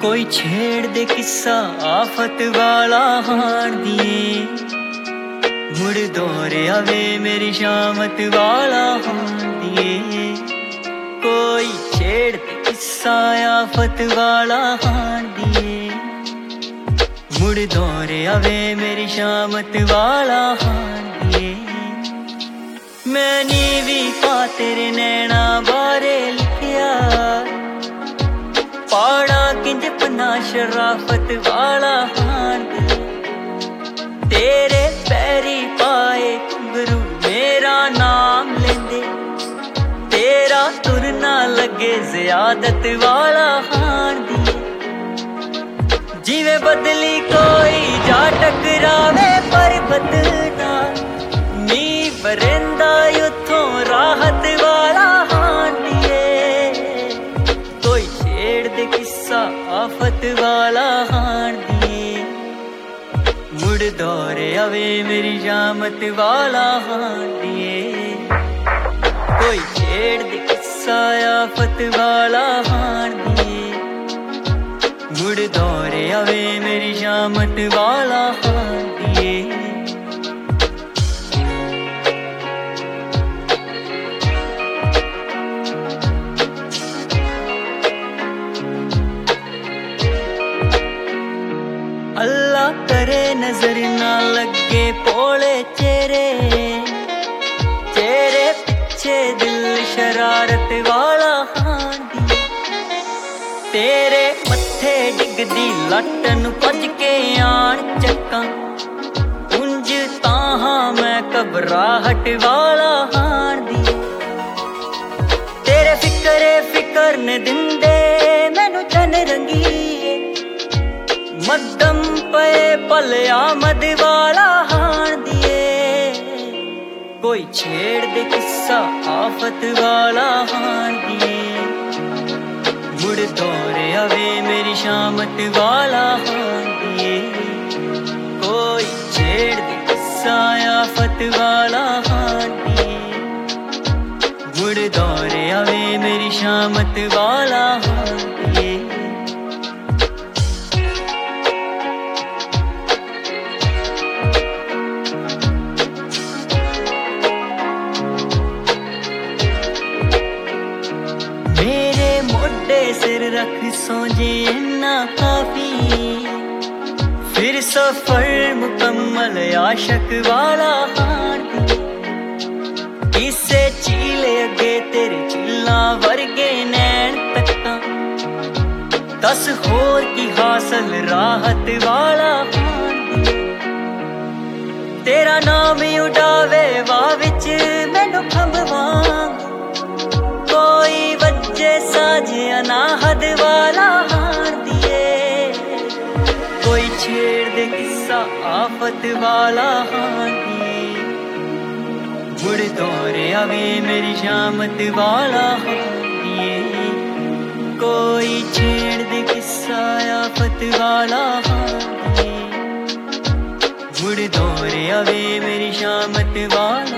कोई छेड़ दे किस्सा आफत वाला हार दिए, मुड़ दौरे आवे मेरी शामत वाला हार दिए। कोई छेड़ दे किस्सा आफत वाला हार दिए, मुड़ दौरे आवे मेरी शामत वाला हार दिए। मैंने भी पा तेरे नैना बारे लिखिया, पाड़ा किंज पन्ना शराफत वाला हार दिए। तेरे पैरी पाए घुंघरू मेरा नाम लेंदे, तेरा तुरना लगे ज़ियादत वाला हार दिए। जिवे बदली कोई जा टकरावे पर बदलना, नी बरेंदा युद्धों राहत वाला हार दिए। कोई छेड़ दे किस्सा आफत वाला हार दिए, मुड़ दौरे आवे मेरी शामत वाला हार दिए। कोई छेड़ दे किस्सा आफत वाला हार दिए, मुड़ दौरे आवे मेरी शामत वाला हार दिए। अल्लाह करे नजर ना लगे पोले चेहरे, चेहरे पीछे दिल शरारत वाला हार दिए। तेरे मत्थे डिगदी लट्टन भज के आन चक्का, उंज ताहा मैं घबराहट वाला हार दिए। तेरे फिकर ने दिंदे मैनू चन रंगीए, मद्दम पे पल आमद वाला हार दिए। कोई छेड़ दे किस्सा आफत वाला हार दिए, मुड़ दौरे आवे मेरी शामत वाला हार दिए। कोई छेड़ दे किस्सा आफत वाला हार दिए, मुड़ दौरे आवे मेरी शामत वाला हार दिए। मेरे मोढे सिर रख सोजे ना काफी, फिर सफर मुकम्मल आशक वाला हार दिए। इसे चीले अगे तेरे चिल्ला वर्गे नैन तक्का, दस होर की हासिल राहत वाला हार दिए। तेरा नाम उड़ावे वाह विच मैनू खंभवांग, कोई वज्जे साजे अनाहद वाला हार दिए। कोई छेड़ दे किस्सा आफत वाला हार दिए, मुड़ दौरे आवे मेरी शामत वाला हार दिए। कोई छेड़ दे किस्सा आफत वाला हार दिए, मुड़ दौरे आवे मेरी शामत वाला